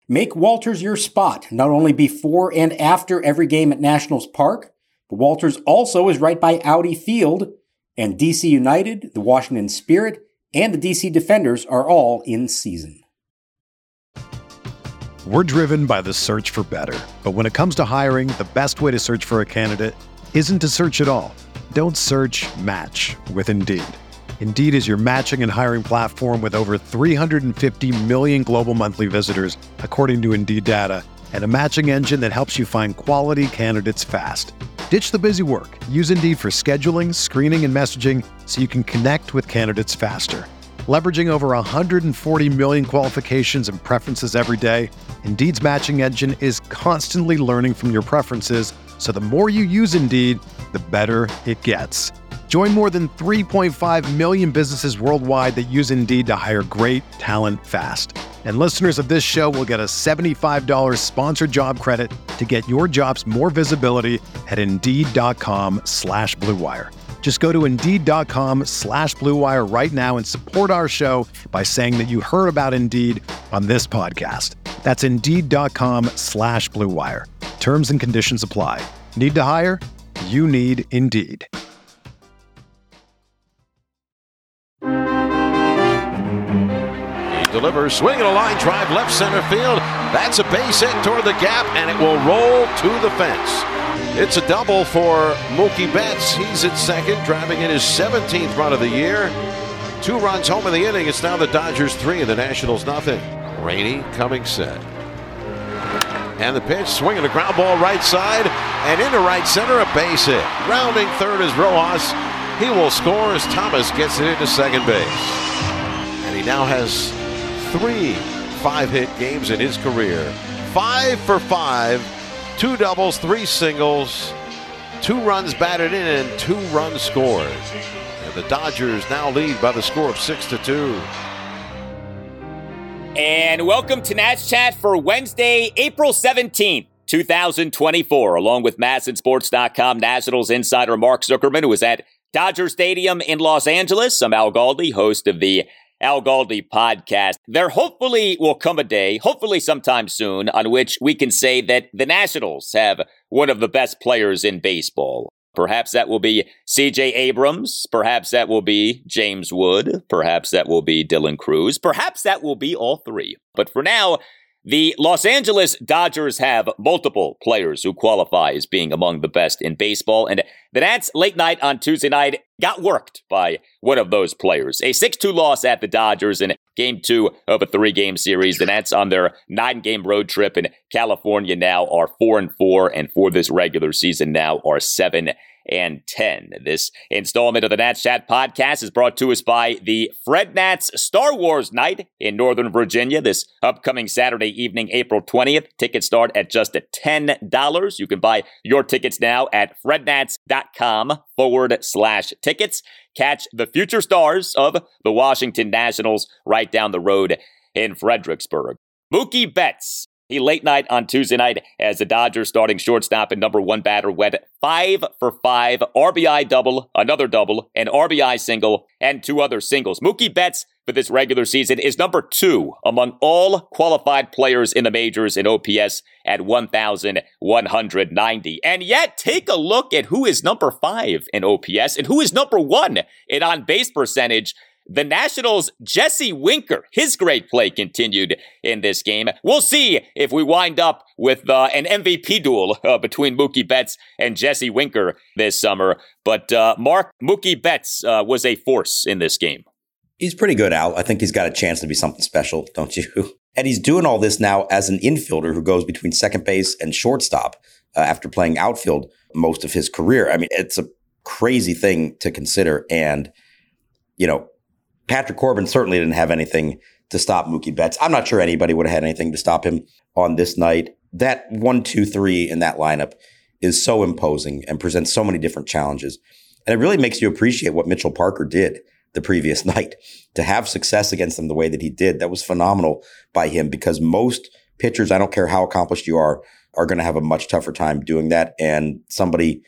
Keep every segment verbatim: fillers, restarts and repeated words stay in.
Make Walters your spot, not only before and after every game at Nationals Park, but Walters also is right by Audi Field, and D C United, the Washington Spirit, and the D C Defenders are all in season. We're driven by the search for better, but when it comes to hiring, the best way to search for a candidate isn't to search at all. Don't search, match with Indeed. Indeed is your matching and hiring platform with over three hundred fifty million global monthly visitors, according to Indeed data, and a matching engine that helps you find quality candidates fast. Ditch the busy work. Use Indeed for scheduling, screening, and messaging so you can connect with candidates faster. Leveraging over one hundred forty million qualifications and preferences every day, Indeed's matching engine is constantly learning from your preferences, so the more you use Indeed, the better it gets. Join more than three point five million businesses worldwide that use Indeed to hire great talent fast. And listeners of this show will get a seventy-five dollars sponsored job credit to get your jobs more visibility at Indeed.com slash Blue Wire. Just go to Indeed.com slash Blue Wire right now and support our show by saying that you heard about Indeed on this podcast. That's Indeed.com slash Blue Wire. Terms and conditions apply. Need to hire? You need Indeed. Delivers, swinging a line drive left center field. That's a base hit toward the gap, and it will roll to the fence. It's a double for Mookie Betts. He's at second, driving in his seventeenth run of the year. Two runs home in the inning. It's now the Dodgers three and the Nationals nothing. Rainey coming set. And the pitch, swinging a ground ball right side, and into right center, a base hit. Rounding third is Rojas. He will score as Thomas gets it into second base. And he now has three five-hit games in his career. Five for five, two doubles, three singles, two runs batted in, and two runs scored. And the Dodgers now lead by the score of six to two. And welcome to Nats Chat for Wednesday, April seventeenth, twenty twenty-four. Along with Masson Sports dot com Nationals insider Mark Zuckerman, who was at Dodger Stadium in Los Angeles. I'm Al Galdi, host of the Al Galdi podcast. There hopefully will come a day, hopefully sometime soon, on which we can say that the Nationals have one of the best players in baseball. Perhaps that will be C J Abrams. Perhaps that will be James Wood. Perhaps that will be Dylan Cruz. Perhaps that will be all three. But for now, the Los Angeles Dodgers have multiple players who qualify as being among the best in baseball, and the Nats late night on Tuesday night got worked by one of those players. A six two loss at the Dodgers in game two of a three-game series. The Nats on their nine-game road trip in California now are four and four, and for this regular season now are seven and ten. This installment of the Nats Chat podcast is brought to us by the Fred Nats Star Wars Night in Northern Virginia this upcoming Saturday evening, April twentieth. Tickets start at just ten dollars. You can buy your tickets now at frednats.com forward slash tickets. Catch the future stars of the Washington Nationals right down the road in Fredericksburg. Mookie Betts. He late night on Tuesday night as the Dodgers starting shortstop and number one batter went five for five, R B I double, another double, an R B I single, and two other singles. Mookie Betts for this regular season is number two among all qualified players in the majors in O P S at one thousand one hundred ninety. And yet, take a look at who is number five in O P S and who is number one in on-base percentage. The Nationals' Jesse Winker, his great play continued in this game. We'll see if we wind up with uh, an M V P duel uh, between Mookie Betts and Jesse Winker this summer. But uh, Mark, Mookie Betts uh, was a force in this game. He's pretty good, Al. I think he's got a chance to be something special, don't you? And he's doing all this now as an infielder who goes between second base and shortstop uh, after playing outfield most of his career. I mean, it's a crazy thing to consider. And, you know, Patrick Corbin certainly didn't have anything to stop Mookie Betts. I'm not sure anybody would have had anything to stop him on this night. That one, two, three in that lineup is so imposing and presents so many different challenges. And it really makes you appreciate what Mitchell Parker did the previous night. To have success against them the way that he did, that was phenomenal by him, because most pitchers, I don't care how accomplished you are, are going to have a much tougher time doing that. And somebody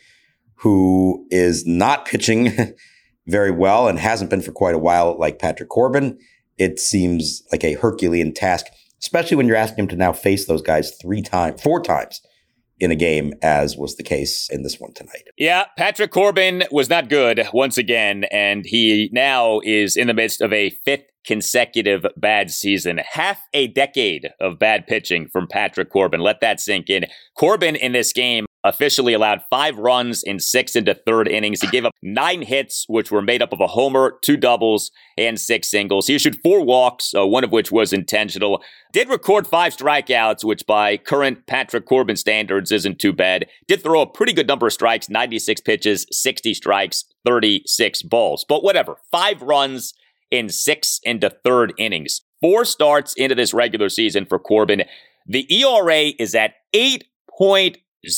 who is not pitching very well and hasn't been for quite a while, like Patrick Corbin, it seems like a Herculean task especially when you're asking him to now face those guys three times, four times in a game, as was the case in this one tonight. Yeah, Patrick Corbin was not good once again, and he now is in the midst of a fifth consecutive bad season. Half a decade of bad pitching from Patrick Corbin. Let that sink in. Corbin in this game officially allowed five runs in six into third innings. He gave up nine hits, which were made up of a homer, two doubles, and six singles. He issued four walks, uh, one of which was intentional. Did record five strikeouts, which by current Patrick Corbin standards isn't too bad. Did throw a pretty good number of strikes, ninety-six pitches, sixty strikes, thirty-six balls. But whatever, five runs in six into third innings. Four starts into this regular season for Corbin. The E R A is at eight point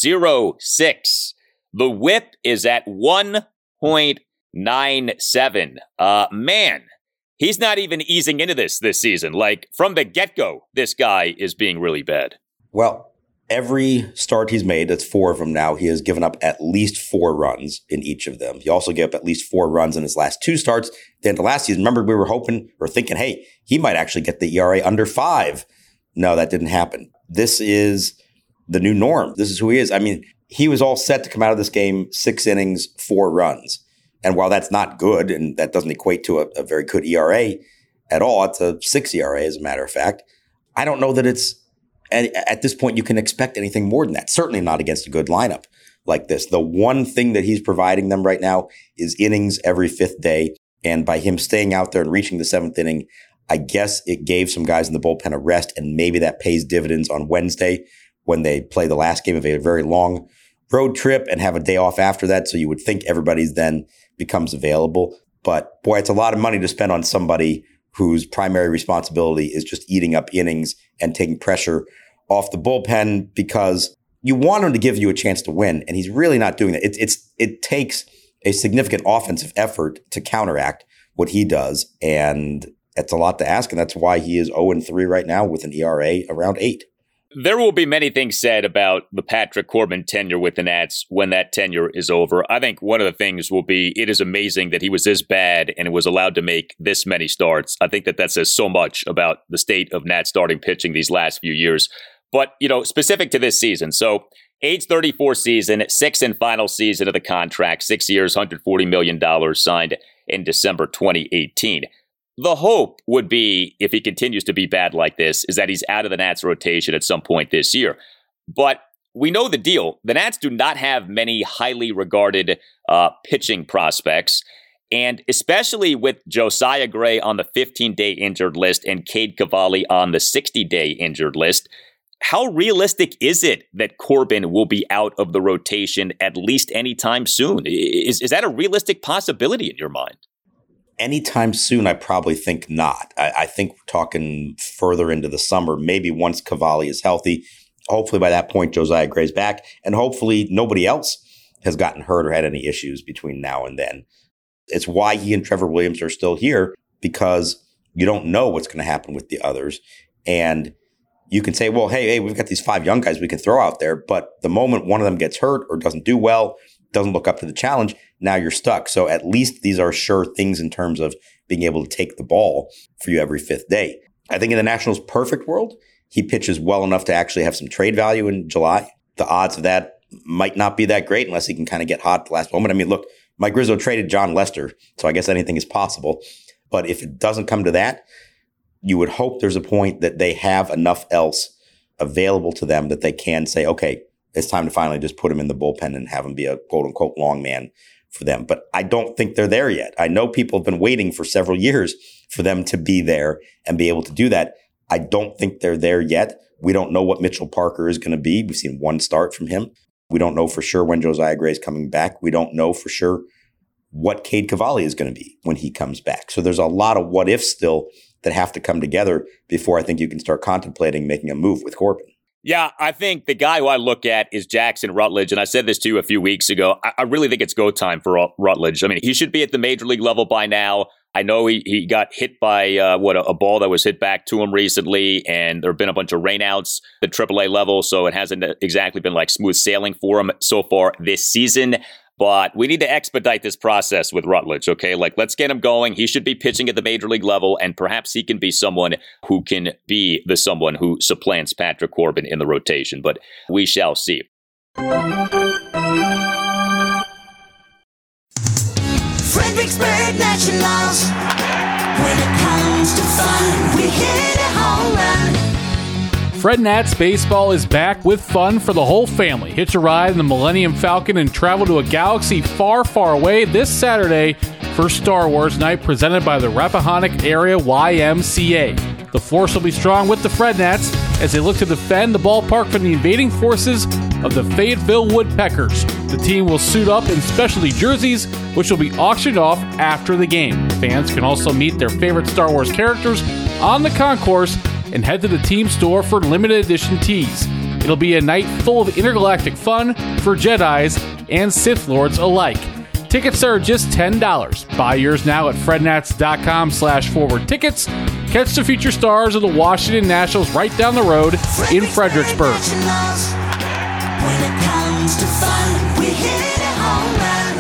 oh six. The whip is at one point nine seven. Uh, man, he's not even easing into this this season. Like, from the get-go, this guy is being really bad. Well, every start he's made, that's four of them now, he has given up at least four runs in each of them. He also gave up at least four runs in his last two starts. Then the last season, remember, we were hoping or thinking, hey, he might actually get the E R A under five. No, that didn't happen. This is the new norm. This is who he is. I mean, he was all set to come out of this game, six innings, four runs. And while that's not good, and that doesn't equate to a, a very good E R A at all, it's a six E R A as a matter of fact, I don't know that it's, at, at this point, you can expect anything more than that. Certainly not against a good lineup like this. The one thing that he's providing them right now is innings every fifth day. And by him staying out there and reaching the seventh inning, I guess it gave some guys in the bullpen a rest, and maybe that pays dividends on Wednesday when they play the last game of a very long road trip and have a day off after that. So you would think everybody's then becomes available. But boy, it's a lot of money to spend on somebody whose primary responsibility is just eating up innings and taking pressure off the bullpen, because you want him to give you a chance to win. And he's really not doing that. It, it's, it takes a significant offensive effort to counteract what he does. And it's a lot to ask. And that's why he is oh and three right now with an E R A around eight. There will be many things said about the Patrick Corbin tenure with the Nats when that tenure is over. I think one of the things will be, it is amazing that he was this bad and was allowed to make this many starts. I think that that says so much about the state of Nats starting pitching these last few years. But, you know, specific to this season. So age thirty-four season, sixth and final season of the contract, six years, one hundred forty million dollars signed in December twenty eighteen. The hope would be, if he continues to be bad like this, is that he's out of the Nats rotation at some point this year. But we know the deal. The Nats do not have many highly regarded uh, pitching prospects. And especially with Josiah Gray on the fifteen-day injured list and Cade Cavalli on the sixty-day injured list, how realistic is it that Corbin will be out of the rotation at least anytime soon? Is, is that a realistic possibility in your mind? Anytime soon, I probably think not. I, I think we're talking further into the summer, maybe once Cavalli is healthy. Hopefully by that point, Josiah Gray's back, and hopefully nobody else has gotten hurt or had any issues between now and then. It's why he and Trevor Williams are still here, because you don't know what's going to happen with the others. And you can say, well, hey, hey, we've got these five young guys we can throw out there, but the moment one of them gets hurt or doesn't do well, doesn't look up to the challenge, now you're stuck. So at least these are sure things in terms of being able to take the ball for you every fifth day. I think in the Nationals' perfect world, he pitches well enough to actually have some trade value in July. The odds of that might not be that great unless he can kind of get hot at the last moment. I mean, look, Mike Rizzo traded John Lester, so I guess anything is possible. But if it doesn't come to that, you would hope there's a point that they have enough else available to them that they can say, okay, it's time to finally just put him in the bullpen and have him be a quote-unquote long man for them. But I don't think they're there yet. I know people have been waiting for several years for them to be there and be able to do that. I don't think they're there yet. We don't know what Mitchell Parker is going to be. We've seen one start from him. We don't know for sure when Josiah Gray is coming back. We don't know for sure what Cade Cavalli is going to be when he comes back. So there's a lot of what ifs still that have to come together before I think you can start contemplating making a move with Corbin. Yeah, I think the guy who I look at is Jackson Rutledge, and I said this to you a few weeks ago. I, I really think it's go time for Rutledge. I mean, he should be at the major league level by now. I know he, he got hit by uh, what a, a ball that was hit back to him recently, and there have been a bunch of rainouts at triple A level, so it hasn't exactly been like smooth sailing for him so far this season. But we need to expedite this process with Rutledge, okay? Like, let's get him going. He should be pitching at the major league level, and perhaps he can be someone who can be the someone who supplants Patrick Corbin in the rotation. But we shall see. Fredericksburg Nationals. When it comes to fun, we hit a home run. Fred Nats Baseball is back with fun for the whole family. Hitch a ride in the Millennium Falcon and travel to a galaxy far, far away this Saturday for Star Wars Night, presented by the Rappahannock Area Y M C A. The force will be strong with the Fred Nats as they look to defend the ballpark from the invading forces of the Fayetteville Woodpeckers. The team will suit up in specialty jerseys, which will be auctioned off after the game. Fans can also meet their favorite Star Wars characters on the concourse and head to the team store for limited edition tees. It'll be a night full of intergalactic fun for Jedis and Sith Lords alike. Tickets are just ten dollars. Buy yours now at frednats.com slash forward tickets. Catch the future stars of the Washington Nationals right down the road in Fredericksburg. When it comes to fun, we hit a home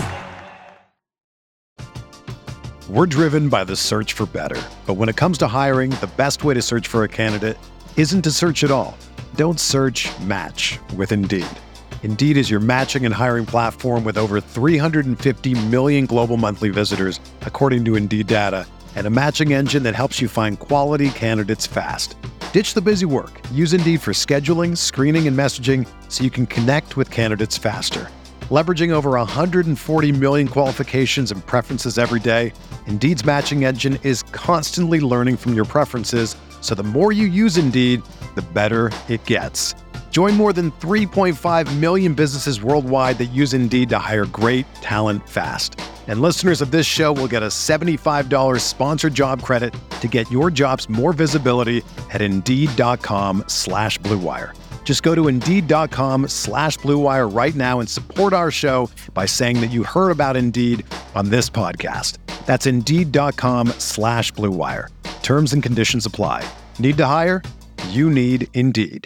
run. We're driven by the search for better. But when it comes to hiring, the best way to search for a candidate isn't to search at all. Don't search, match with Indeed. Indeed is your matching and hiring platform with over three hundred fifty million global monthly visitors, according to Indeed data, and a matching engine that helps you find quality candidates fast. Ditch the busy work. Use Indeed for scheduling, screening, and messaging so you can connect with candidates faster. Leveraging over one hundred forty million qualifications and preferences every day, Indeed's matching engine is constantly learning from your preferences, so the more you use Indeed, the better it gets. Join more than three point five million businesses worldwide that use Indeed to hire great talent fast. And listeners of this show will get a seventy-five dollars sponsored job credit to get your jobs more visibility at Indeed.com slash Blue Wire. Just go to Indeed.com slash Blue Wire right now and support our show by saying that you heard about Indeed on this podcast. That's Indeed.com slash Blue Wire. Terms and conditions apply. Need to hire? You need Indeed.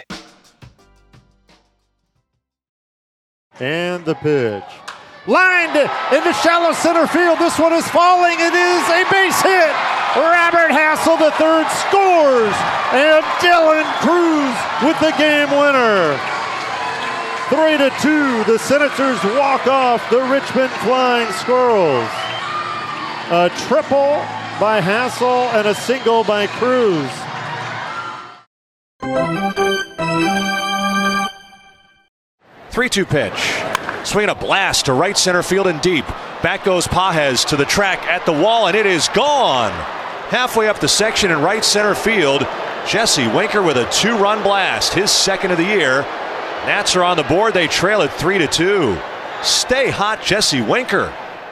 And the pitch. Lined into shallow center field. This one is falling. It is a base hit. Robert Hassel, the third, scores. And Dylan Cruz with the game winner. Three to two. The Senators walk off the Richmond Flying Squirrels. A triple by Hassel and a single by Cruz. three two pitch. Swinging a blast to right center field and deep. Back goes Pages to the track at the wall, and it is gone. Halfway up the section in right center field, Jesse Winker with a two-run blast, his second of the year. Nats are on the board. They trail at three to two. Stay hot, Jesse Winker.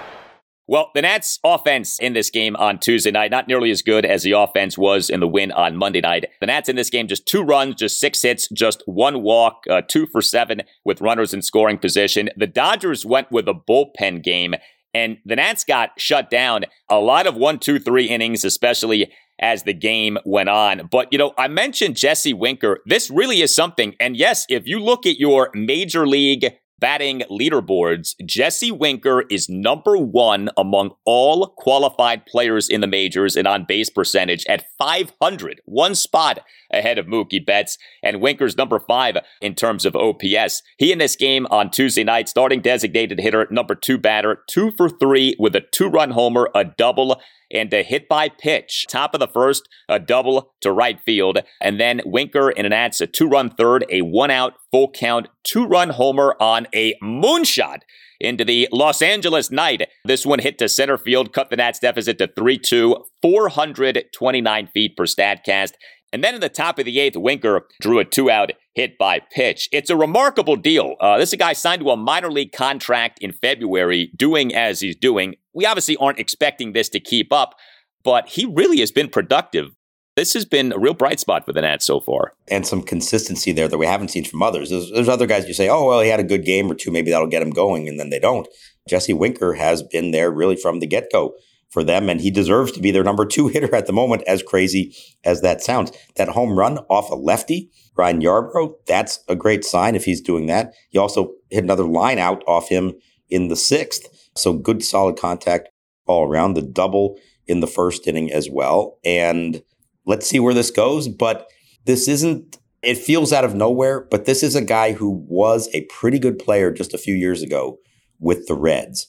Well, the Nats' offense in this game on Tuesday night, not nearly as good as the offense was in the win on Monday night. The Nats in this game, just two runs, just six hits, just one walk, uh, two for seven with runners in scoring position. The Dodgers went with a bullpen game, and the Nats got shut down. A lot of one, two, three innings, especially as the game went on. But, you know, I mentioned Jesse Winker. This really is something. And yes, if you look at your major league batting leaderboards, Jesse Winker is number one among all qualified players in the majors in on-base percentage at five hundred, one spot ahead of Mookie Betts, and Winker's number five in terms of O P S. He in this game on Tuesday night, starting designated hitter, number two batter, two for three with a two-run homer, a double, and a hit by pitch. Top of the first, a double to right field. And then Winker in an Nats, a two-run third, a one-out, full count, two-run homer on a moonshot into the Los Angeles night. This one hit to center field, cut the Nats deficit to three two, four hundred twenty-nine feet per StatCast. And then in the top of the eighth, Winker drew a two-out hit by pitch. It's a remarkable deal. Uh, this is a guy signed to a minor league contract in February, doing as he's doing. We obviously aren't expecting this to keep up, but he really has been productive. This has been a real bright spot for the Nats so far. And some consistency there that we haven't seen from others. There's, there's other guys you say, oh, well, he had a good game or two. Maybe that'll get him going, and then they don't. Jesse Winker has been there really from the get-go for them, and he deserves to be their number two hitter at the moment, as crazy as that sounds. That home run off a lefty, Ryan Yarbrough, that's a great sign if he's doing that. He also hit another line out off him in the sixth. So good, solid contact all around. The double in the first inning as well. And let's see where this goes. But this isn't, it feels out of nowhere, but this is a guy who was a pretty good player just a few years ago with the Reds.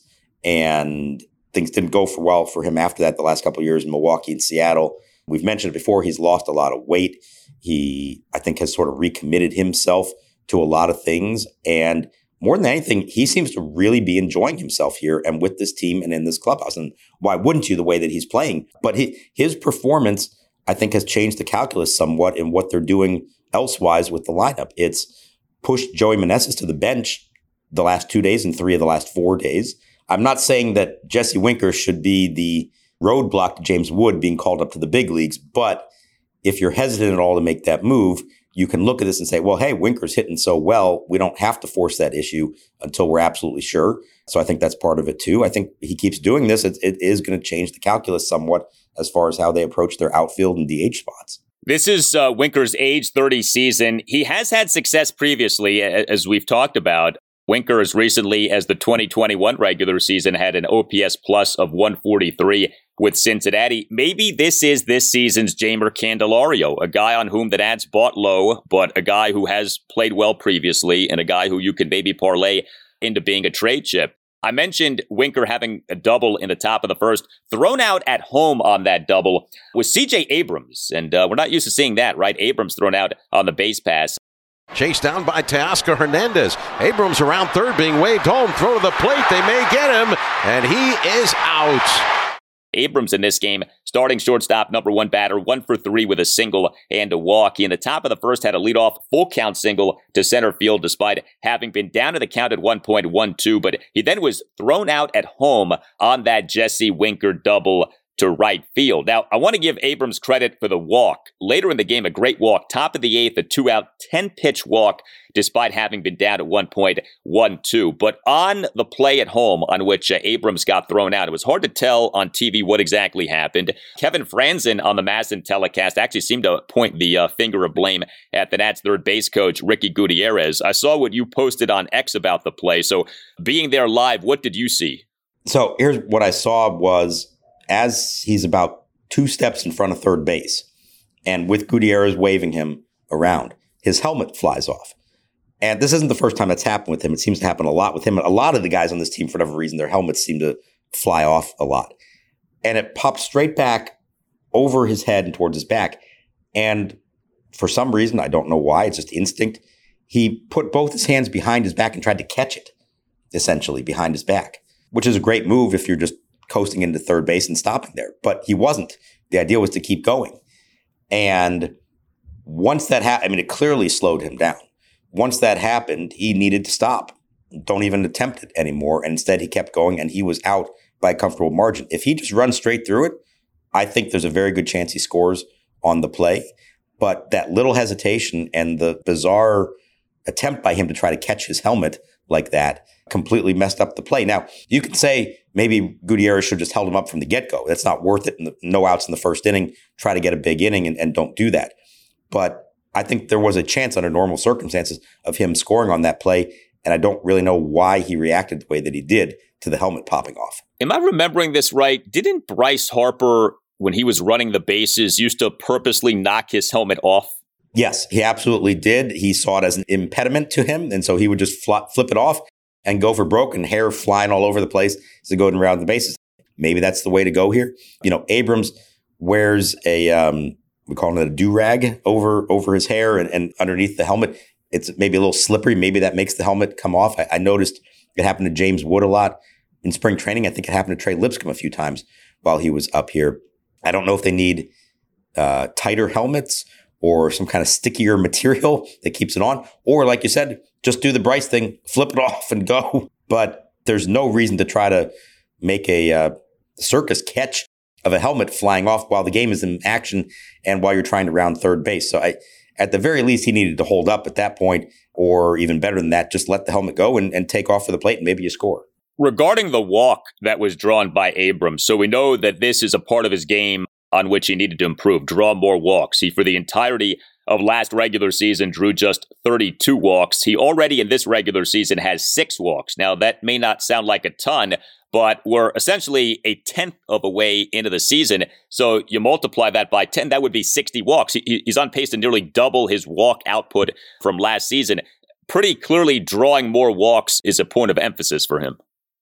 And things didn't go for well for him after that the last couple of years in Milwaukee and Seattle. We've mentioned it before. He's lost a lot of weight. He, I think, has sort of recommitted himself to a lot of things. And more than anything, he seems to really be enjoying himself here and with this team and in this clubhouse. And why wouldn't you, the way that he's playing? But he, his performance, I think, has changed the calculus somewhat in what they're doing elsewise with the lineup. It's pushed Joey Meneses to the bench the last two days and three of the last four days. I'm not saying that Jesse Winker should be the roadblock to James Wood being called up to the big leagues, but if you're hesitant at all to make that move, you can look at this and say, well, hey, Winker's hitting so well, we don't have to force that issue until we're absolutely sure. So I think that's part of it too. I think he keeps doing this. It, it is going to change the calculus somewhat as far as how they approach their outfield and D H spots. This is uh, Winker's age thirty season. He has had success previously, as we've talked about. Winker, as recently as the twenty twenty-one regular season, had an O P S plus of one forty-three with Cincinnati. Maybe this is this season's Jeimer Candelario, a guy on whom the Nats bought low, but a guy who has played well previously and a guy who you can maybe parlay into being a trade chip. I mentioned Winker having a double in the top of the first. Thrown out at home on that double was C J Abrams, and uh, we're not used to seeing that, right? Abrams thrown out on the base pass. Chased down by Teoscar Hernandez. Abrams around third, being waved home. Throw to the plate. They may get him, and he is out. Abrams in this game, starting shortstop, number one batter, one for three with a single and a walk. He in the top of the first had a leadoff full count single to center field despite having been down to the count at one point one two, but he then was thrown out at home on that Jesse Winker double to right field. Now, I want to give Abrams credit for the walk. Later in the game, a great walk, top of the eighth, a two-out, ten-pitch walk, despite having been down at one point one two. But on the play at home on which uh, Abrams got thrown out, it was hard to tell on T V what exactly happened. Kevin Franzen on the MASN telecast actually seemed to point the uh, finger of blame at the Nats third base coach, Ricky Gutierrez. I saw what you posted on X about the play. So being there live, what did you see? So here's what I saw was, as he's about two steps in front of third base, and with Gutierrez waving him around, his helmet flies off. And this isn't the first time that's happened with him. It seems to happen a lot with him. A lot of the guys on this team, for whatever reason, their helmets seem to fly off a lot. And it popped straight back over his head and towards his back. And for some reason, I don't know why, it's just instinct, he put both his hands behind his back and tried to catch it, essentially, behind his back, which is a great move if you're just coasting into third base and stopping there. But he wasn't. The idea was to keep going. And once that happened, I mean, it clearly slowed him down. Once that happened, he needed to stop. Don't even attempt it anymore. And instead, he kept going, and he was out by a comfortable margin. If he just runs straight through it, I think there's a very good chance he scores on the play. But that little hesitation and the bizarre attempt by him to try to catch his helmet like that completely messed up the play. Now, you could say maybe Gutierrez should have just held him up from the get-go. That's not worth it. No outs in the first inning. Try to get a big inning and, and don't do that. But I think there was a chance under normal circumstances of him scoring on that play, and I don't really know why he reacted the way that he did to the helmet popping off. Am I remembering this right? Didn't Bryce Harper, when he was running the bases, used to purposely knock his helmet off? Yes, he absolutely did. He saw it as an impediment to him, and so he would just fl- flip it off and go for broke, and hair flying all over the place as they go around the bases. Maybe that's the way to go here. You know, Abrams wears a, um, we call it a do-rag over over his hair and, and underneath the helmet. It's maybe a little slippery. Maybe that makes the helmet come off. I, I noticed it happened to James Wood a lot in spring training. I think it happened to Trey Lipscomb a few times while he was up here. I don't know if they need uh, tighter helmets or some kind of stickier material that keeps it on. Or like you said, just do the Bryce thing, flip it off and go. But there's no reason to try to make a uh, circus catch of a helmet flying off while the game is in action and while you're trying to round third base. So I, at the very least, he needed to hold up at that point, or even better than that, just let the helmet go and, and take off for the plate and maybe you score. Regarding the walk that was drawn by Abrams, so we know that this is a part of his game on which he needed to improve, draw more walks. He, for the entirety of last regular season drew just thirty-two walks. He already in this regular season has six walks. Now, that may not sound like a ton, but we're essentially a tenth of a way into the season. So you multiply that by ten, that would be sixty walks. He, he's on pace to nearly double his walk output from last season. Pretty clearly drawing more walks is a point of emphasis for him.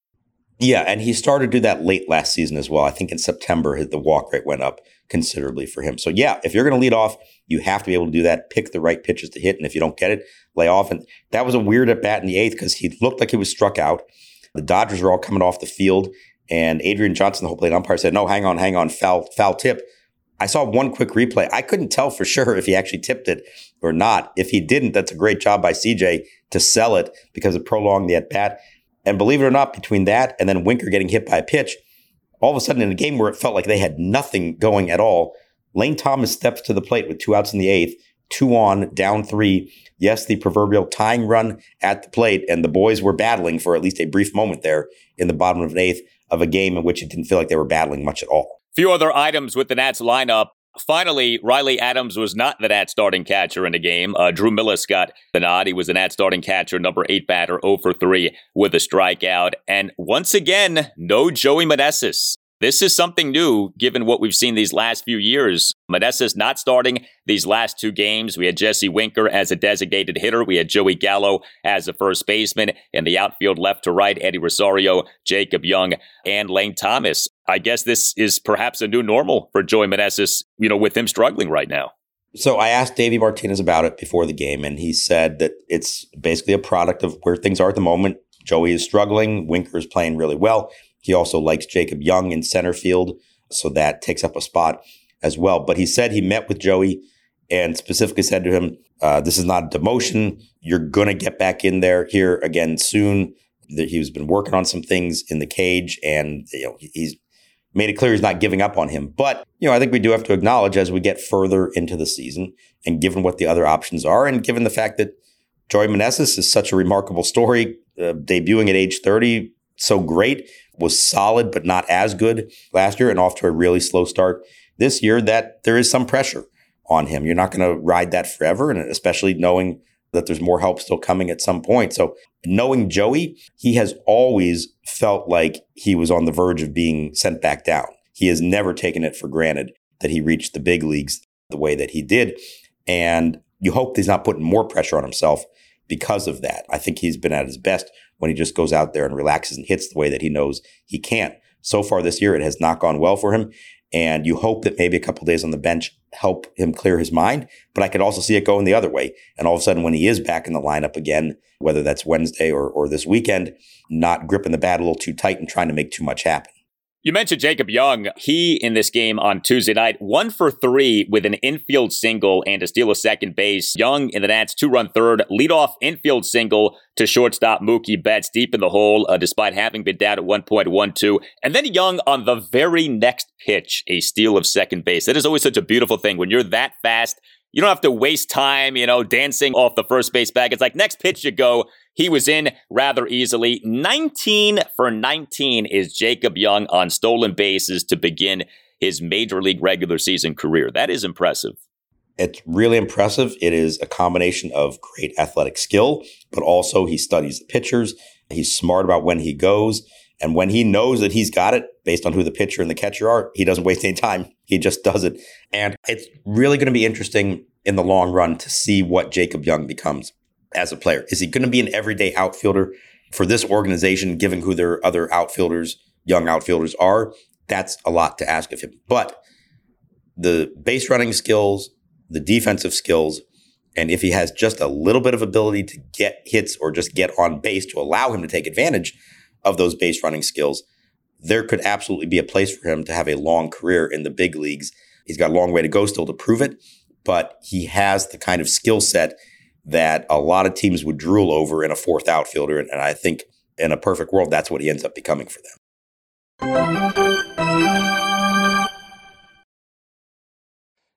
Yeah, and he started to do that late last season as well. I think in September, the walk rate went up considerably for him. So yeah, if you're going to lead off, you have to be able to do that, pick the right pitches to hit, and if you don't get it, lay off. And that was a weird at bat in the eighth because he looked like he was struck out. The Dodgers were all coming off the field, and Adrian Johnson, the whole plate umpire, said, no, hang on, hang on, foul, foul tip. I saw one quick replay. I couldn't tell for sure if he actually tipped it or not. If he didn't, that's a great job by C J to sell it because it prolonged the at-bat. And believe it or not, between that and then Winker getting hit by a pitch, all of a sudden in a game where it felt like they had nothing going at all, Lane Thomas steps to the plate with two outs in the eighth, two on, down three. Yes, the proverbial tying run at the plate, and the boys were battling for at least a brief moment there in the bottom of an eighth of a game in which it didn't feel like they were battling much at all. Few other items with the Nats lineup. Finally, Riley Adams was not the Nats starting catcher in the game. Uh, Drew Millis got the nod. He was the Nats starting catcher, number eight batter, oh for three with a strikeout. And once again, no Joey Meneses. This is something new, given what we've seen these last few years. Meneses not starting these last two games. We had Jesse Winker as a designated hitter. We had Joey Gallo as a first baseman. In the outfield, left to right, Eddie Rosario, Jacob Young, and Lane Thomas. I guess this is perhaps a new normal for Joey Meneses, you know, with him struggling right now. So I asked Davey Martinez about it before the game, and he said that it's basically a product of where things are at the moment. Joey is struggling. Winker is playing really well. He also likes Jacob Young in center field, so that takes up a spot as well. But he said he met with Joey and specifically said to him, uh, this is not a demotion. You're going to get back in there here again soon. That he's been working on some things in the cage, and you know he's made it clear he's not giving up on him. But you know, I think we do have to acknowledge as we get further into the season, and given what the other options are, and given the fact that Joey Meneses is such a remarkable story, uh, debuting at age thirty, so great, was solid but not as good last year and off to a really slow start this year, that there is some pressure on him. You're not going to ride that forever, and especially knowing that there's more help still coming at some point. So knowing Joey, he has always felt like he was on the verge of being sent back down. He has never taken it for granted that he reached the big leagues the way that he did. And you hope he's not putting more pressure on himself because of that. I think he's been at his best when he just goes out there and relaxes and hits the way that he knows he can. So far this year, it has not gone well for him. And you hope that maybe a couple of days on the bench help him clear his mind. But I could also see it going the other way. And all of a sudden, when he is back in the lineup again, whether that's Wednesday or, or this weekend, not gripping the bat a little too tight and trying to make too much happen. You mentioned Jacob Young. He, in this game on Tuesday night, one for three with an infield single and to steal a second base. Young in the Nats two-run third, leadoff infield single to shortstop Mookie Betts deep in the hole, uh, despite having been down at one point one two. And then Young on the very next pitch, a steal of second base. That is always such a beautiful thing. When you're that fast, you don't have to waste time, you know, dancing off the first base bag. It's like next pitch you go. He was in rather easily. nineteen for nineteen is Jacob Young on stolen bases to begin his major league regular season career. That is impressive. It's really impressive. It is a combination of great athletic skill, but also he studies the pitchers. He's smart about when he goes. And when he knows that he's got it, based on who the pitcher and the catcher are, he doesn't waste any time. He just does it. And it's really going to be interesting in the long run to see what Jacob Young becomes as a player. Is he going to be an everyday outfielder for this organization, given who their other outfielders, young outfielders are? That's a lot to ask of him. But the base running skills, the defensive skills, and if he has just a little bit of ability to get hits or just get on base to allow him to take advantage of those base running skills, there could absolutely be a place for him to have a long career in the big leagues. He's got a long way to go still to prove it, but he has the kind of skill set that a lot of teams would drool over in a fourth outfielder. And I think in a perfect world, that's what he ends up becoming for them.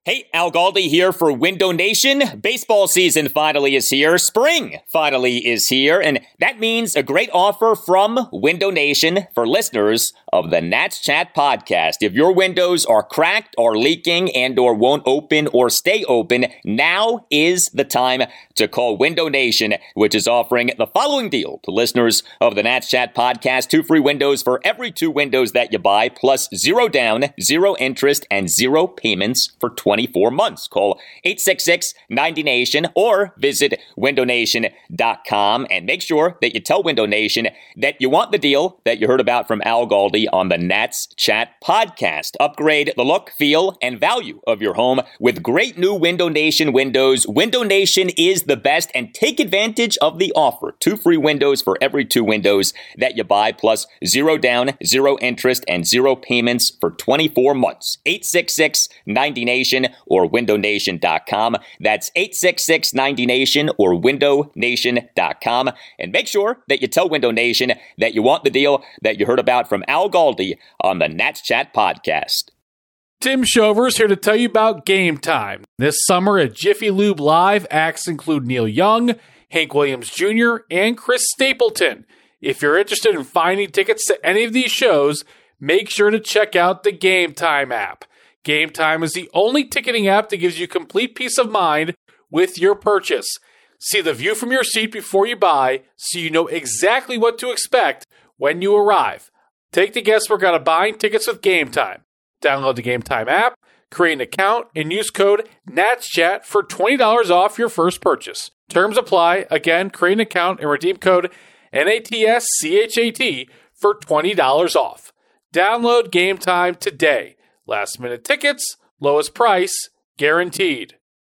Hey, Al Galdi here for Window Nation. Baseball season finally is here. Spring finally is here. And that means a great offer from Window Nation for listeners of the Nats Chat podcast. If your windows are cracked or leaking and or won't open or stay open, now is the time to call Window Nation, which is offering the following deal to listeners of the Nats Chat podcast. Two free windows for every two windows that you buy, plus zero down, zero interest, and zero payments for twenty-four months. Call eight six six, ninety nation or visit window nation dot com and make sure that you tell Window Nation that you want the deal that you heard about from Al Galdi on the Nats Chat podcast. Upgrade the look, feel, and value of your home with great new Window Nation windows. Window Nation is the best, and take advantage of the offer. Two free windows for every two windows that you buy, plus zero down, zero interest, and zero payments for twenty-four months. eight six six, ninety nation or window nation dot com. That's eight six six, ninety nation or window nation dot com. And make sure that you tell Window Nation that you want the deal that you heard about from Al Galdi on the Nats Chat podcast. Tim Shovers here to tell you about Game Time. This summer at Jiffy Lube Live, acts include Neil Young, Hank Williams Junior, and Chris Stapleton. If you're interested in finding tickets to any of these shows, make sure to check out the Game Time app. Game Time is the only ticketing app that gives you complete peace of mind with your purchase. See the view from your seat before you buy, so you know exactly what to expect when you arrive. Take the guesswork out of buying tickets with Game Time. Download the Game Time app, create an account, and use code NATSCHAT for twenty dollars off your first purchase. Terms apply. Again, create an account and redeem code N A T S C H A T for twenty dollars off. Download Game Time today. Last minute tickets, lowest price, guaranteed.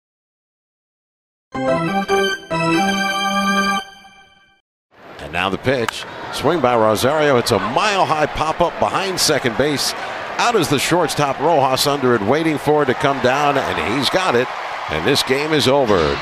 And now the pitch. Swing by Rosario. It's a mile-high pop-up behind second base. Out is the shortstop, Rojas, under it, waiting for it to come down, and he's got it. And this game is over.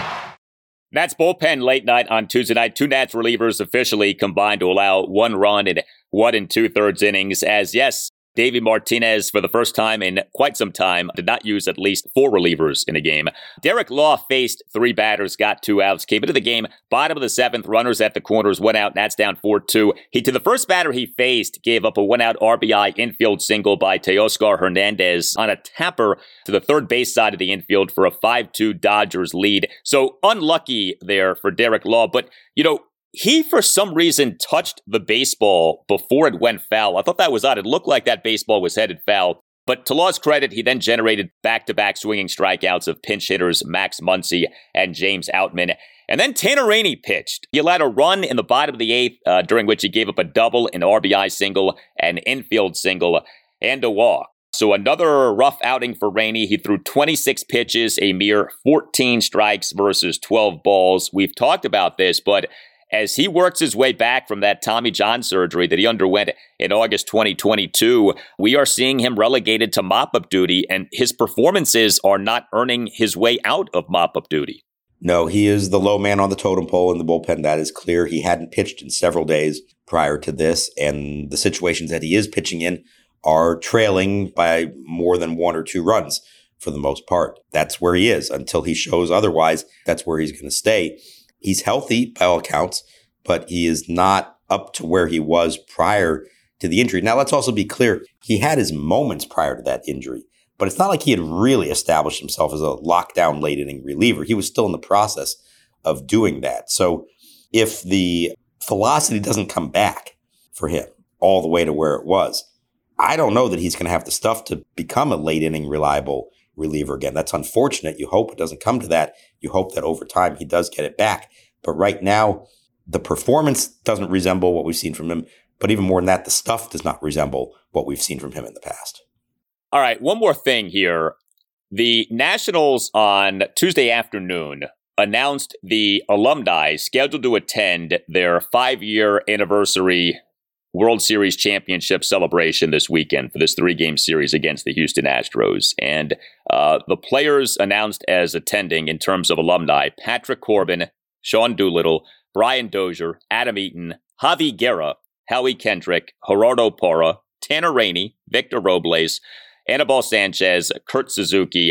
Nats bullpen late night on Tuesday night. Two Nats relievers officially combined to allow one run in one and two-thirds innings, as, yes, Davey Martinez, for the first time in quite some time, did not use at least four relievers in a game. Derek Law faced three batters, got two outs, came into the game, bottom of the seventh, runners at the corners, one out, Nats down four two. He, to the first batter he faced, gave up a one-out R B I infield single by Teoscar Hernandez on a tapper to the third base side of the infield for a five two Dodgers lead. So unlucky there for Derek Law, but, you know, he, for some reason, touched the baseball before it went foul. I thought that was odd. It looked like that baseball was headed foul. But to Law's credit, he then generated back-to-back swinging strikeouts of pinch hitters Max Muncy and James Outman. And then Tanner Rainey pitched. He allowed a run in the bottom of the eighth, uh, during which he gave up a double, an R B I single, an infield single, and a walk. So another rough outing for Rainey. He threw twenty-six pitches, a mere fourteen strikes versus twelve balls. We've talked about this, but as he works his way back from that Tommy John surgery that he underwent in August twenty twenty-two, we are seeing him relegated to mop-up duty, and his performances are not earning his way out of mop-up duty. No, he is the low man on the totem pole in the bullpen. That is clear. He hadn't pitched in several days prior to this, and the situations that he is pitching in are trailing by more than one or two runs for the most part. That's where he is. Until he shows otherwise, that's where he's going to stay. He's healthy by all accounts, but he is not up to where he was prior to the injury. Now, let's also be clear. He had his moments prior to that injury, but it's not like he had really established himself as a lockdown late inning reliever. He was still in the process of doing that. So if the velocity doesn't come back for him all the way to where it was, I don't know that he's going to have the stuff to become a late inning reliable reliever again. That's unfortunate. You hope it doesn't come to that. You hope that over time he does get it back. But right now, the performance doesn't resemble what we've seen from him. But even more than that, the stuff does not resemble what we've seen from him in the past. All right, one more thing here. The Nationals on Tuesday afternoon announced the alumni scheduled to attend their five-year anniversary World Series championship celebration this weekend for this three-game series against the Houston Astros. And uh, the players announced as attending in terms of alumni: Patrick Corbin, Sean Doolittle, Brian Dozier, Adam Eaton, Javi Guerra, Howie Kendrick, Gerardo Parra, Tanner Rainey, Victor Robles, Anibal Sanchez, Kurt Suzuki,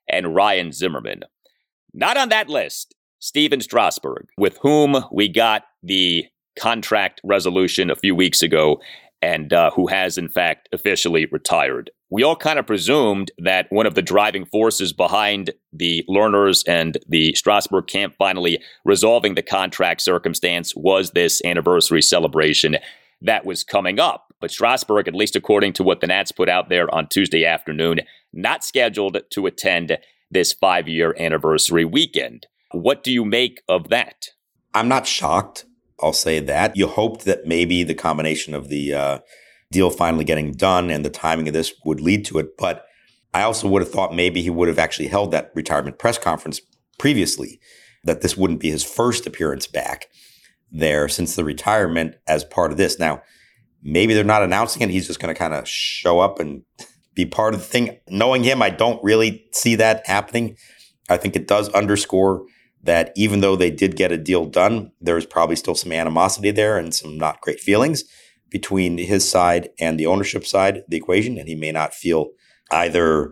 and Ryan Zimmerman. Not on that list, Stephen Strasburg, with whom we got the contract resolution a few weeks ago and uh, who has, in fact, officially retired. We all kind of presumed that one of the driving forces behind the Lerners and the Strasburg camp finally resolving the contract circumstance was this anniversary celebration that was coming up. But Strasburg, at least according to what the Nats put out there on Tuesday afternoon, not scheduled to attend this five-year anniversary weekend. What do you make of that? I'm not shocked. I'll say that. You hoped that maybe the combination of the uh, deal finally getting done and the timing of this would lead to it. But I also would have thought maybe he would have actually held that retirement press conference previously, that this wouldn't be his first appearance back there since the retirement as part of this. Now, maybe they're not announcing it. He's just going to kind of show up and be part of the thing. Knowing him, I don't really see that happening. I think it does underscore that even though they did get a deal done, there's probably still some animosity there and some not great feelings between his side and the ownership side of the equation. And he may not feel either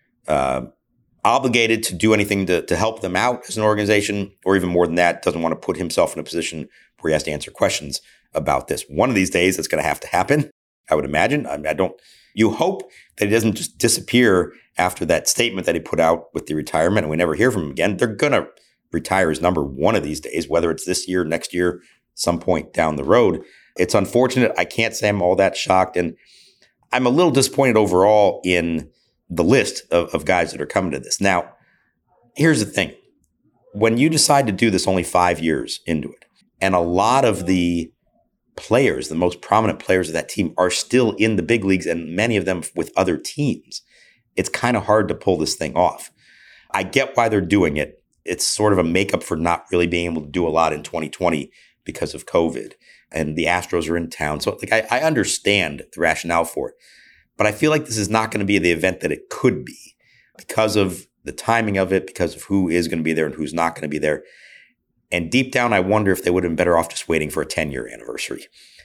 uh, obligated to do anything to, to help them out as an organization, or even more than that, doesn't want to put himself in a position where he has to answer questions about this. One of these days, it's going to have to happen, I would imagine. I mean, I don't, you hope that he doesn't just disappear after that statement that he put out with the retirement and we never hear from him again. They're going to retire as number one of these days, whether it's this year, next year, some point down the road. It's unfortunate. I can't say I'm all that shocked. And I'm a little disappointed overall in the list of, of guys that are coming to this. Now, here's the thing. When you decide to do this only five years into it, and a lot of the players, the most prominent players of that team are still in the big leagues and many of them with other teams, it's kind of hard to pull this thing off. I get why they're doing it. It's sort of a makeup for not really being able to do a lot in twenty twenty because of COVID, and the Astros are in town. So like, I, I understand the rationale for it, but I feel like this is not going to be the event that it could be because of the timing of it, because of who is going to be there and who's not going to be there. And deep down, I wonder if they would have been better off just waiting for a ten-year anniversary.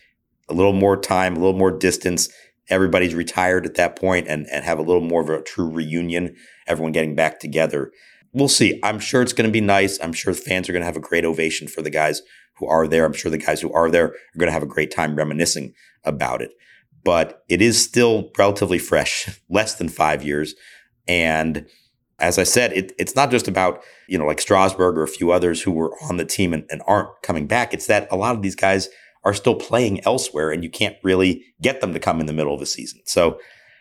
A little more time, a little more distance. Everybody's retired at that point and, and have a little more of a true reunion, everyone getting back together. We'll see. I'm sure it's going to be nice. I'm sure the fans are going to have a great ovation for the guys who are there. I'm sure the guys who are there are going to have a great time reminiscing about it. But it is still relatively fresh, less than five years. And as I said, it, it's not just about, you know, like Strasburg or a few others who were on the team and, and aren't coming back. It's that a lot of these guys are still playing elsewhere and you can't really get them to come in the middle of a season. So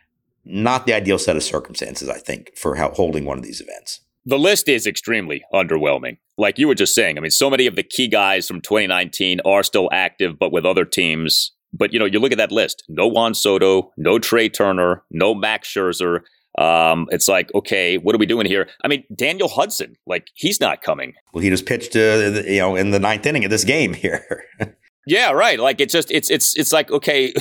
not the ideal set of circumstances, I think, for how, holding one of these events. The list is extremely underwhelming. Like you were just saying, I mean, so many of the key guys from twenty nineteen are still active, but with other teams. But, you know, you look at that list. No Juan Soto, no Trey Turner, no Max Scherzer. Um, it's like, okay, what are we doing here? I mean, Daniel Hudson, like, he's not coming. Well, he just pitched, uh, you know, in the ninth inning of this game here. Yeah, right. Like, it's just, it's, it's, it's like, okay,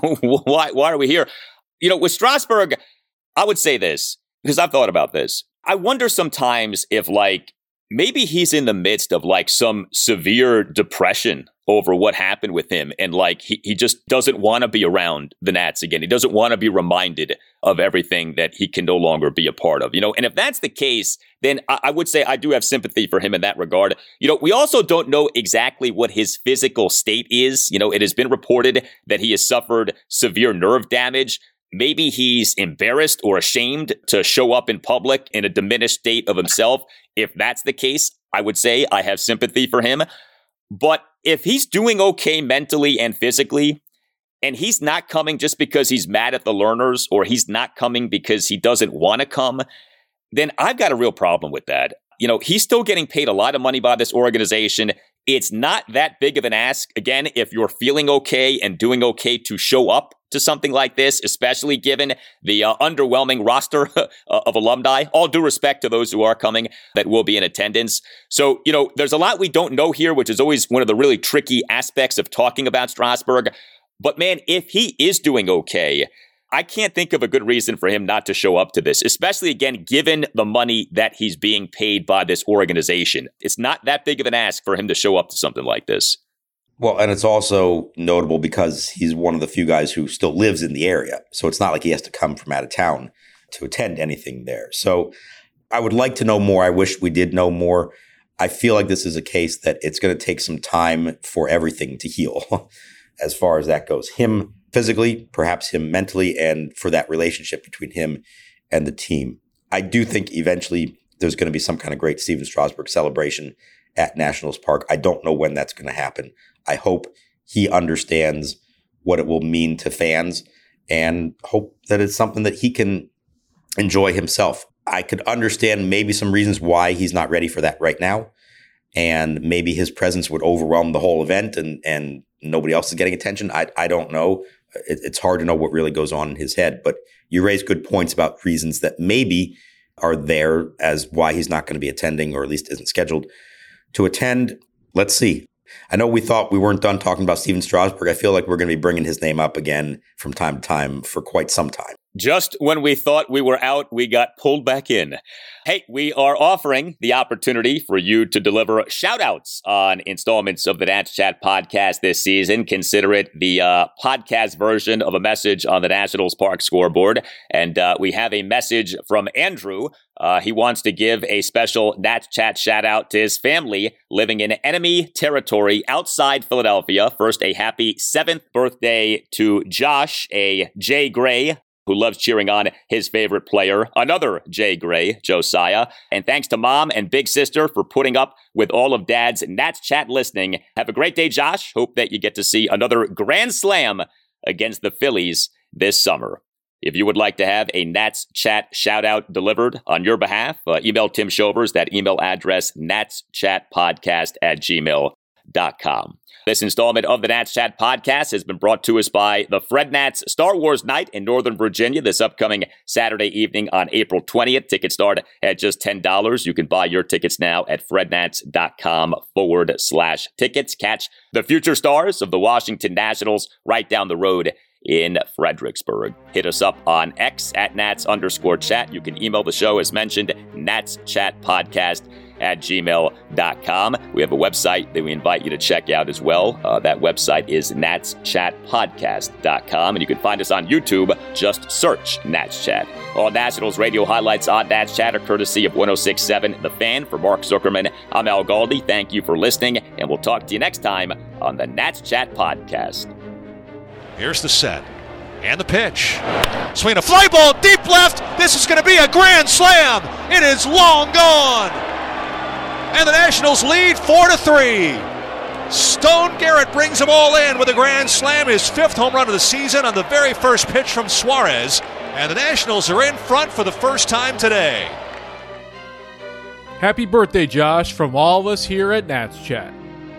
why, why are we here? You know, with Strasburg, I would say this, because I've thought about this. I wonder sometimes if, like, maybe he's in the midst of, like, some severe depression over what happened with him. And, like, he, he just doesn't want to be around the Nats again. He doesn't want to be reminded of everything that he can no longer be a part of, you know? And if that's the case, then I, I would say I do have sympathy for him in that regard. You know, we also don't know exactly what his physical state is. You know, it has been reported that he has suffered severe nerve damage. Maybe he's embarrassed or ashamed to show up in public in a diminished state of himself. If that's the case, I would say I have sympathy for him. But if he's doing okay mentally and physically, and he's not coming just because he's mad at the Lerners, or he's not coming because he doesn't want to come, then I've got a real problem with that. You know, he's still getting paid a lot of money by this organization. It's not that big of an ask, again, if you're feeling okay and doing okay to show up to something like this, especially given the uh, underwhelming roster of alumni. All due respect to those who are coming that will be in attendance. So, you know, there's a lot we don't know here, which is always one of the really tricky aspects of talking about Strasburg. But man, if he is doing okay, I can't think of a good reason for him not to show up to this, especially, again, given the money that he's being paid by this organization. It's not that big of an ask for him to show up to something like this. Well, and it's also notable because he's one of the few guys who still lives in the area. So it's not like he has to come from out of town to attend anything there. So I would like to know more. I wish we did know more. I feel like this is a case that it's going to take some time for everything to heal as far as that goes. Him physically, perhaps him mentally, and for that relationship between him and the team. I do think eventually there's going to be some kind of great Steven Strasburg celebration at Nationals Park. I don't know when that's going to happen. I hope he understands what it will mean to fans and hope that it's something that he can enjoy himself. I could understand maybe some reasons why he's not ready for that right now. And maybe his presence would overwhelm the whole event and, and nobody else is getting attention. I, I don't know. It, it's hard to know what really goes on in his head. But you raise good points about reasons that maybe are there as why he's not going to be attending, or at least isn't scheduled to attend. Let's see. I know we thought we weren't done talking about Steven Strasburg. I feel like we're going to be bringing his name up again from time to time for quite some time. Just when we thought we were out, we got pulled back in. Hey, we are offering the opportunity for you to deliver shout-outs on installments of the Nats Chat podcast this season. Consider it the uh, podcast version of a message on the Nationals Park scoreboard. And uh, we have a message from Andrew. Uh, he wants to give a special Nats Chat shout-out to his family living in enemy territory outside Philadelphia. First, a happy seventh birthday to Josh, a Jay Gray, who loves cheering on his favorite player, another Jay Gray, Josiah. And thanks to Mom and Big Sister for putting up with all of Dad's Nats Chat listening. Have a great day, Josh. Hope that you get to see another grand slam against the Phillies this summer. If you would like to have a Nats Chat shout-out delivered on your behalf, uh, email Tim Shovers, that email address, natschatpodcast at gmail dot com. This installment of the Nats Chat podcast has been brought to us by the Fred Nats Star Wars Night in Northern Virginia this upcoming Saturday evening on April twentieth. Tickets start at just ten dollars. You can buy your tickets now at frednats.com forward slash tickets. Catch the future stars of the Washington Nationals right down the road in Fredericksburg. Hit us up on X at Nats underscore chat. You can email the show as mentioned, natschatpodcast at gmail dot com. We have a website that we invite you to check out as well. Uh, that website is nats chat podcast dot com, and you can find us on YouTube. Just search Nats Chat. All Nationals radio highlights on Nats Chat are courtesy of one oh six point seven The Fan. For Mark Zuckerman, I'm Al Galdi. Thank you for listening, and we'll talk to you next time on the Nats Chat podcast. Here's the set and the pitch. Swing a fly ball deep left. This is going to be a grand slam. It is long gone. And the Nationals lead four to three. Stone Garrett brings them all in with a grand slam, his fifth home run of the season on the very first pitch from Suarez. And the Nationals are in front for the first time today. Happy birthday, Josh, from all of us here at Nats Chat.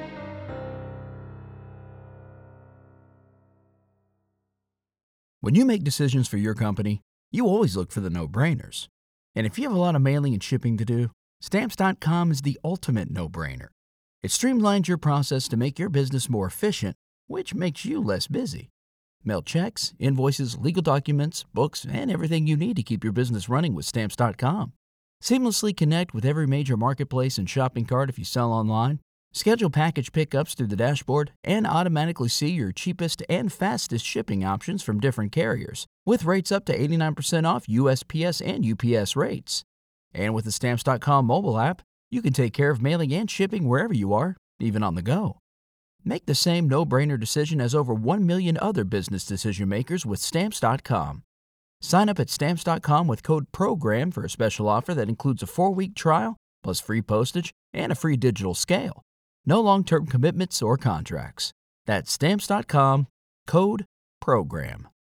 When you make decisions for your company, you always look for the no-brainers. And if you have a lot of mailing and shipping to do, Stamps dot com is the ultimate no-brainer. It streamlines your process to make your business more efficient, which makes you less busy. Mail checks, invoices, legal documents, books, and everything you need to keep your business running with Stamps dot com. Seamlessly connect with every major marketplace and shopping cart if you sell online. Schedule package pickups through the dashboard and automatically see your cheapest and fastest shipping options from different carriers, with rates up to eighty-nine percent off U S P S and U P S rates. And with the Stamps dot com mobile app, you can take care of mailing and shipping wherever you are, even on the go. Make the same no-brainer decision as over one million other business decision makers with Stamps dot com. Sign up at Stamps dot com with code PROGRAM for a special offer that includes a four-week trial, plus free postage and a free digital scale. No long-term commitments or contracts. That's Stamps dot com, code PROGRAM.